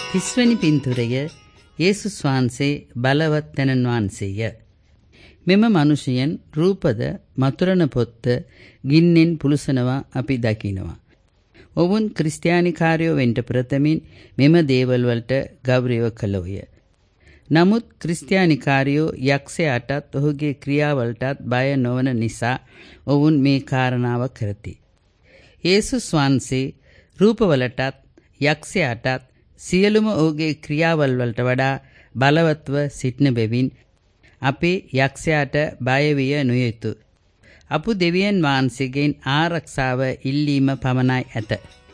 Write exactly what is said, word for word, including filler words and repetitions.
තිස්වැනි පින්තූරය යේසුස් වහන්සේ බලවත් තැනන් වහන්සේය. මෙම මනුෂ්‍යයන් රූපද මතුරන පොත්ත ගින්නෙන් පුලුසනවා අපි දකිනවා. ඔවුන් ක්‍රිස්තියානිකාරයෝ වෙන්ට ප්‍රථමින් මෙම දේවල් වලට ගෞරව කළෝය. නමුත් ක්‍රිස්තියානිකාරයෝ යක්ෂයාටත් ඔහුගේ ක්‍රියාවලටත් බය නොවන නිසා ඔවුන් මේ කාරණාව කරති. යේසුස් වහන්සේ රූපවලටත් යක්ෂයාටත් සියලුම ඔහුගේ ක්‍රියාවල් වලට වඩා බලවත්ව සිටින බැවින් අපේ යක්ෂයාට බය විය නොයුතු. අපු දෙවියන් වහන්සේගෙන් ආරක්ෂාව ඉල්ලීම පමණයි ඇත.